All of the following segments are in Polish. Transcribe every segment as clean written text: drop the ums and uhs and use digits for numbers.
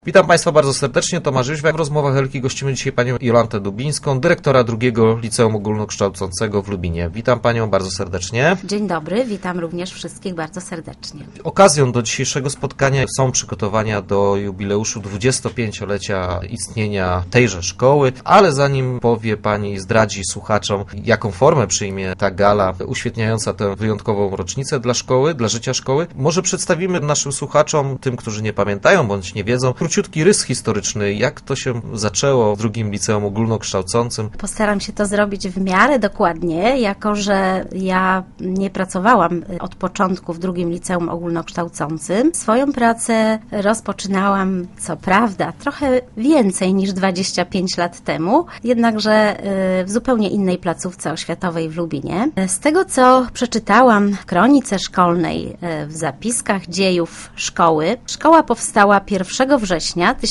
Witam Państwa bardzo serdecznie, Tomasz Jóźwiak. W rozmowach Elki gościmy dzisiaj Panią Jolantę Dubińską, dyrektora drugiego Liceum Ogólnokształcącego w Lubinie. Witam Panią bardzo serdecznie. Dzień dobry, witam również wszystkich bardzo serdecznie. Okazją do dzisiejszego spotkania są przygotowania do jubileuszu 25-lecia istnienia tejże szkoły, ale zanim powie Pani, zdradzi słuchaczom, jaką formę przyjmie ta gala uświetniająca tę wyjątkową rocznicę dla szkoły, dla życia szkoły, może przedstawimy naszym słuchaczom, tym, którzy nie pamiętają bądź nie wiedzą, króciutki rys historyczny, jak to się zaczęło w drugim Liceum Ogólnokształcącym. Postaram się to zrobić w miarę dokładnie, jako że ja nie pracowałam od początku w drugim Liceum Ogólnokształcącym. Swoją pracę rozpoczynałam, co prawda, trochę więcej niż 25 lat temu, jednakże w zupełnie innej placówce oświatowej w Lubinie. Z tego, co przeczytałam w kronice szkolnej, w zapiskach dziejów szkoły, szkoła powstała 1 września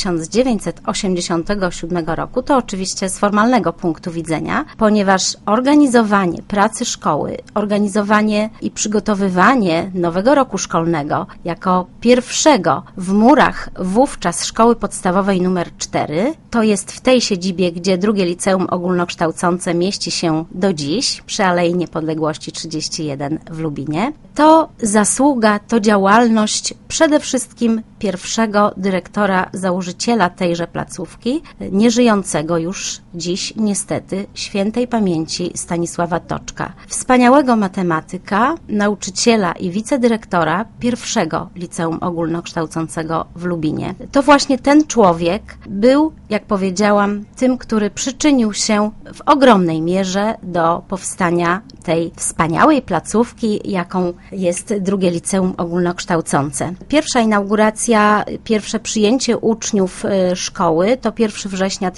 1987 roku, to oczywiście z formalnego punktu widzenia, ponieważ organizowanie pracy szkoły, organizowanie i przygotowywanie nowego roku szkolnego jako pierwszego w murach wówczas szkoły podstawowej nr 4, to jest w tej siedzibie, gdzie drugie Liceum Ogólnokształcące mieści się do dziś, przy Alei Niepodległości 31 w Lubinie, to zasługa, to działalność przede wszystkim pierwszego dyrektora, założyciela tejże placówki, nieżyjącego już dziś niestety świętej pamięci Stanisława Toczka. Wspaniałego matematyka, nauczyciela i wicedyrektora pierwszego Liceum Ogólnokształcącego w Lubinie. To właśnie ten człowiek był, jak powiedziałam, tym, który przyczynił się w ogromnej mierze do powstania tej wspaniałej placówki, jaką jest drugie Liceum Ogólnokształcące. Pierwsza inauguracja, pierwsze przyjęcie uczniów szkoły to 1 września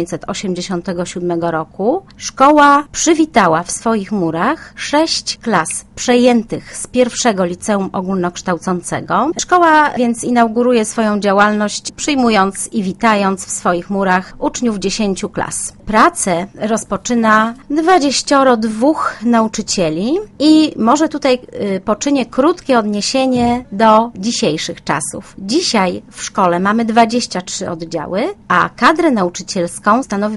1987 roku. Szkoła przywitała w swoich murach 6 klas przejętych z pierwszego Liceum Ogólnokształcącego. Szkoła więc inauguruje swoją działalność, przyjmując i witając w swoich murach uczniów 10 klas. Pracę rozpoczyna 22 nauczycieli i może tutaj poczynię krótkie odniesienie do dzisiejszych czasów. Dzisiaj w szkole mamy 23 oddziały, a kadrę nauczycielską stanowi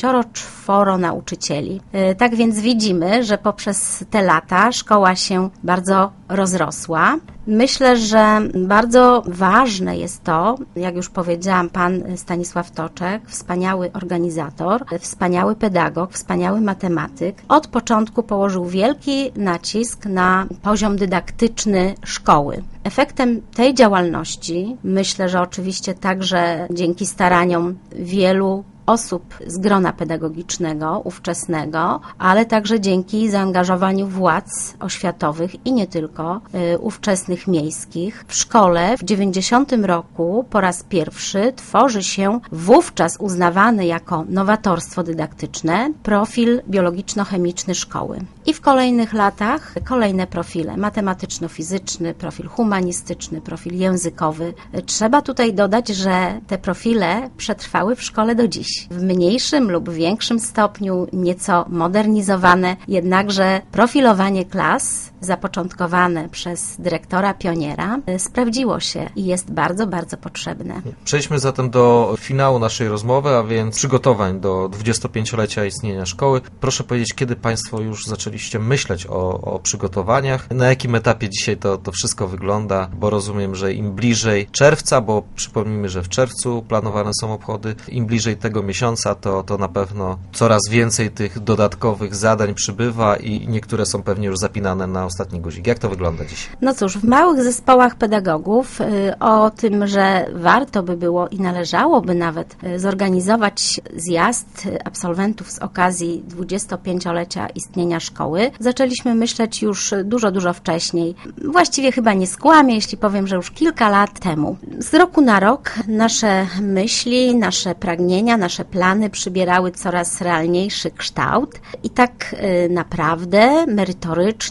54 nauczycieli. Tak więc widzimy, że poprzez te lata szkoła się bardzo rozrosła. Myślę, że bardzo ważne jest to, jak już powiedziałam, pan Stanisław Toczek, wspaniały organizator, wspaniały pedagog, wspaniały matematyk, od początku położył wielki nacisk na poziom dydaktyczny szkoły. Efektem tej działalności, myślę, że oczywiście także dzięki staraniom wielu osób z grona pedagogicznego, ówczesnego, ale także dzięki zaangażowaniu władz oświatowych i nie tylko, ówczesnych miejskich. W szkole w 90 roku po raz pierwszy tworzy się wówczas uznawany jako nowatorstwo dydaktyczne profil biologiczno-chemiczny szkoły. I w kolejnych latach kolejne profile: matematyczno-fizyczny, profil humanistyczny, profil językowy. Trzeba tutaj dodać, że te profile przetrwały w szkole do dziś. W mniejszym lub większym stopniu, nieco modernizowane, jednakże profilowanie klas zapoczątkowane przez dyrektora pioniera sprawdziło się i jest bardzo, bardzo potrzebne. Przejdźmy zatem do finału naszej rozmowy, a więc przygotowań do 25-lecia istnienia szkoły. Proszę powiedzieć, kiedy Państwo już zaczęliście myśleć o przygotowaniach? Na jakim etapie dzisiaj to wszystko wygląda? Bo rozumiem, że im bliżej czerwca, bo przypomnijmy, że w czerwcu planowane są obchody, im bliżej tego miesiąca, to na pewno coraz więcej tych dodatkowych zadań przybywa i niektóre są pewnie już zapinane na ostatni guzik. Jak to wygląda dziś? No cóż, w małych zespołach pedagogów o tym, że warto by było i należałoby nawet zorganizować zjazd absolwentów z okazji 25-lecia istnienia szkoły, zaczęliśmy myśleć już dużo, dużo wcześniej. Właściwie chyba nie skłamię, jeśli powiem, że już kilka lat temu. Z roku na rok nasze myśli, nasze pragnienia, nasze plany przybierały coraz realniejszy kształt i tak naprawdę merytorycznie w dokumentach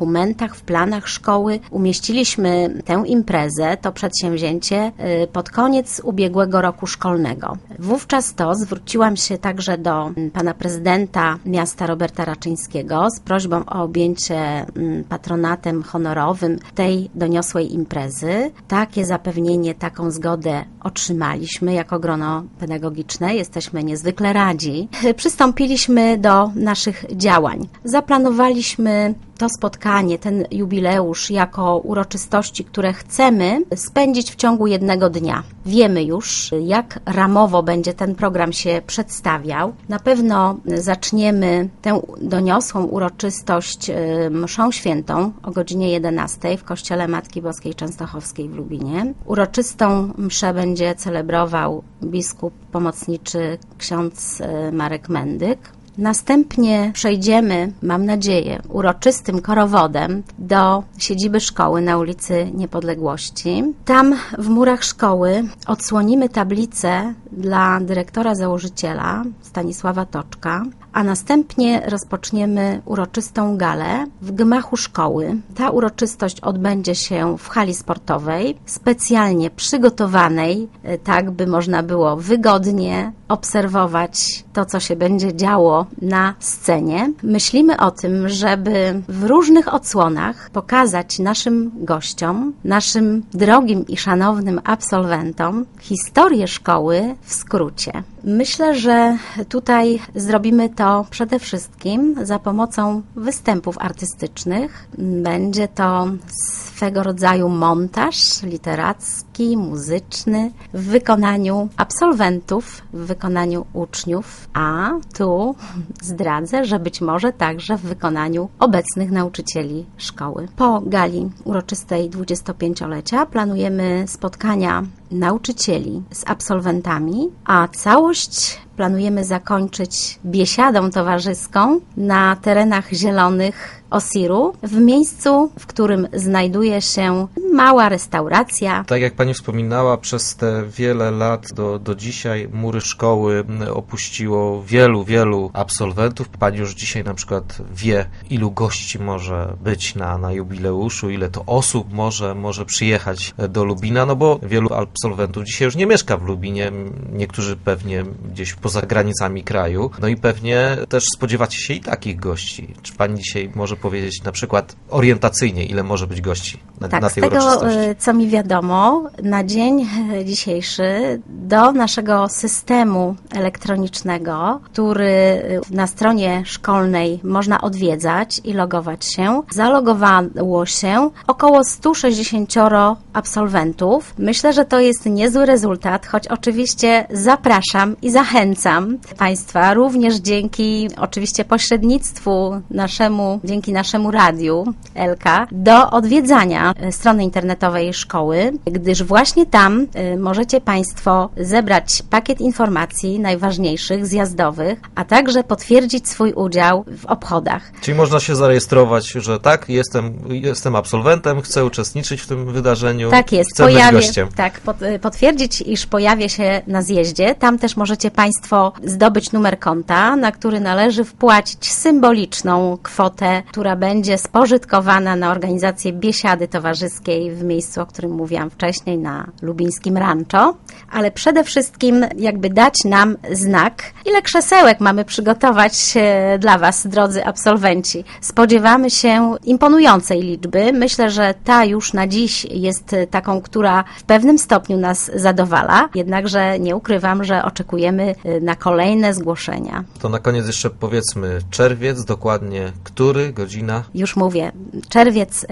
dokumentach, w planach szkoły. Umieściliśmy tę imprezę, to przedsięwzięcie pod koniec ubiegłego roku szkolnego. Wówczas zwróciłam się także do pana prezydenta miasta Roberta Raczyńskiego z prośbą o objęcie patronatem honorowym tej doniosłej imprezy. Takie zapewnienie, taką zgodę otrzymaliśmy jako grono pedagogiczne. Jesteśmy niezwykle radzi. Przystąpiliśmy do naszych działań. Zaplanowaliśmy to spotkanie, ten jubileusz jako uroczystości, które chcemy spędzić w ciągu jednego dnia. Wiemy już, jak ramowo będzie ten program się przedstawiał. Na pewno zaczniemy tę doniosłą uroczystość mszą świętą o godzinie 11 w Kościele Matki Boskiej Częstochowskiej w Lubinie. Uroczystą mszę będzie celebrował biskup pomocniczy ksiądz Marek Mendyk. Następnie przejdziemy, mam nadzieję, uroczystym korowodem do siedziby szkoły na ulicy Niepodległości. Tam w murach szkoły odsłonimy tablicę dla dyrektora założyciela Stanisława Toczka, a następnie rozpoczniemy uroczystą galę w gmachu szkoły. Ta uroczystość odbędzie się w hali sportowej, specjalnie przygotowanej, tak by można było wygodnie obserwować to, co się będzie działo na scenie. Myślimy o tym, żeby w różnych odsłonach pokazać naszym gościom, naszym drogim i szanownym absolwentom historię szkoły w skrócie. Myślę, że tutaj zrobimy to przede wszystkim za pomocą występów artystycznych. Będzie to swego rodzaju montaż literacki, muzyczny w wykonaniu absolwentów, w wykonaniu uczniów, a tu zdradzę, że być może także w wykonaniu obecnych nauczycieli szkoły. Po gali uroczystej 25-lecia planujemy spotkania nauczycieli z absolwentami, a całość planujemy zakończyć biesiadą towarzyską na terenach zielonych Osiru, w miejscu, w którym znajduje się mała restauracja. Tak jak pani wspominała, przez te wiele lat do dzisiaj mury szkoły opuściło wielu absolwentów. Pani już dzisiaj na przykład wie, ilu gości może być na jubileuszu, ile to osób może przyjechać do Lubina, no bo wielu absolwentów dzisiaj już nie mieszka w Lubinie, niektórzy pewnie gdzieś poza granicami kraju, no i pewnie też spodziewacie się i takich gości. Czy pani dzisiaj może powiedzieć na przykład orientacyjnie, ile może być gości na tej uroczystości? Z tego, co mi wiadomo, na dzień dzisiejszy do naszego systemu elektronicznego, który na stronie szkolnej można odwiedzać i logować się, zalogowało się około 160 absolwentów. Myślę, że to jest niezły rezultat, choć oczywiście zapraszam i zachęcam Państwa również dzięki oczywiście pośrednictwu dzięki naszemu radiu Elka do odwiedzania strony internetowej szkoły, gdyż właśnie tam możecie Państwo zebrać pakiet informacji najważniejszych, zjazdowych, a także potwierdzić swój udział w obchodach. Czyli można się zarejestrować, że tak, jestem absolwentem, chcę uczestniczyć w tym wydarzeniu, tak jest, chcę być gościem. Tak, potwierdzić, iż pojawię się na zjeździe. Tam też możecie Państwo zdobyć numer konta, na który należy wpłacić symboliczną kwotę, która będzie spożytkowana na organizację biesiady towarzyskiej w miejscu, o którym mówiłam wcześniej, na lubińskim Rancho, ale przede wszystkim jakby dać nam znak, ile krzesełek mamy przygotować dla Was, drodzy absolwenci. Spodziewamy się imponującej liczby. Myślę, że ta już na dziś jest taką, która w pewnym stopniu nas zadowala, jednakże nie ukrywam, że oczekujemy na kolejne zgłoszenia. To na koniec jeszcze powiedzmy czerwiec, dokładnie który, godzina? Już mówię, czerwiec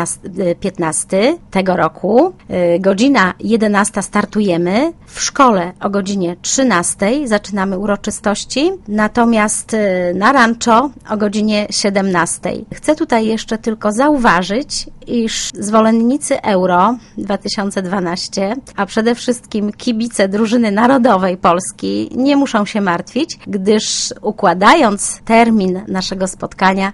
15 tego roku, godzina 11 startujemy, w szkole o godzinie 13 zaczynamy uroczystości, natomiast na Rancho o godzinie 17. Chcę tutaj jeszcze tylko zauważyć, iż zwolennicy Euro 2012, a przede wszystkim kibice drużyny narodowej Polski nie muszą się martwić, gdyż układając termin naszego spotkania wzięli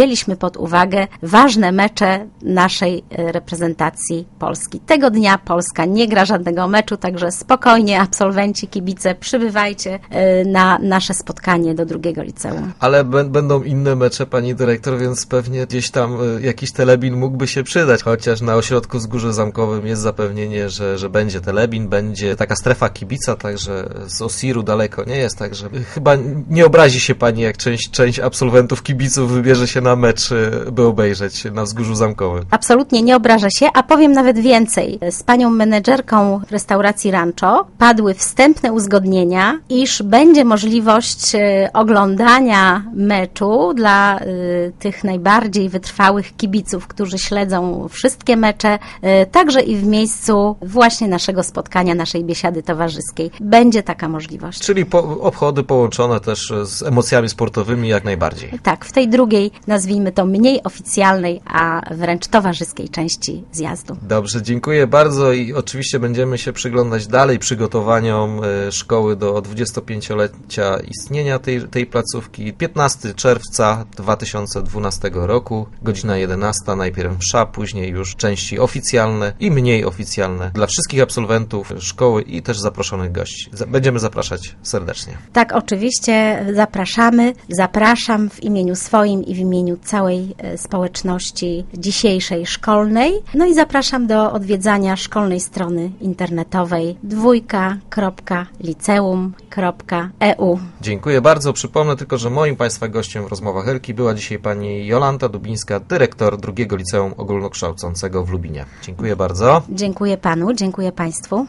wzięliśmy pod uwagę ważne mecze naszej reprezentacji Polski. Tego dnia Polska nie gra żadnego meczu, także spokojnie absolwenci, kibice, przybywajcie na nasze spotkanie do drugiego liceum. Ale będą inne mecze, pani dyrektor, więc pewnie gdzieś tam jakiś telebin mógłby się przydać, chociaż na ośrodku Wzgórze Zamkowym jest zapewnienie, że będzie telebin, będzie taka strefa kibica, także z Osiru daleko nie jest, także chyba nie obrazi się pani, jak część absolwentów kibiców wybierze się na mecz, by obejrzeć na Wzgórzu Zamkowym. Absolutnie nie obrażę się, a powiem nawet więcej. Z panią menedżerką restauracji Rancho padły wstępne uzgodnienia, iż będzie możliwość oglądania meczu dla tych najbardziej wytrwałych kibiców, którzy śledzą wszystkie mecze, także i w miejscu właśnie naszego spotkania, naszej biesiady towarzyskiej. Będzie taka możliwość. Czyli obchody połączone też z emocjami sportowymi jak najbardziej. Tak, w tej drugiej, nazwijmy to mniej oficjalnej, a wręcz towarzyskiej części zjazdu. Dobrze, dziękuję bardzo i oczywiście będziemy się przyglądać dalej przygotowaniom szkoły do 25-lecia istnienia tej placówki. 15 czerwca 2012 roku, godzina 11, najpierw msza, później już części oficjalne i mniej oficjalne dla wszystkich absolwentów szkoły i też zaproszonych gości. Będziemy zapraszać serdecznie. Tak, oczywiście zapraszamy. Zapraszam w imieniu swoim i w imieniu całej społeczności dzisiejszej szkolnej. No i zapraszam do odwiedzania szkolnej strony internetowej dwójka.liceum.eu. Dziękuję bardzo. Przypomnę tylko, że moim Państwa gościem w rozmowach Elki była dzisiaj pani Jolanta Dubińska, dyrektor drugiego Liceum Ogólnokształcącego w Lubinie. Dziękuję bardzo. Dziękuję panu, dziękuję państwu.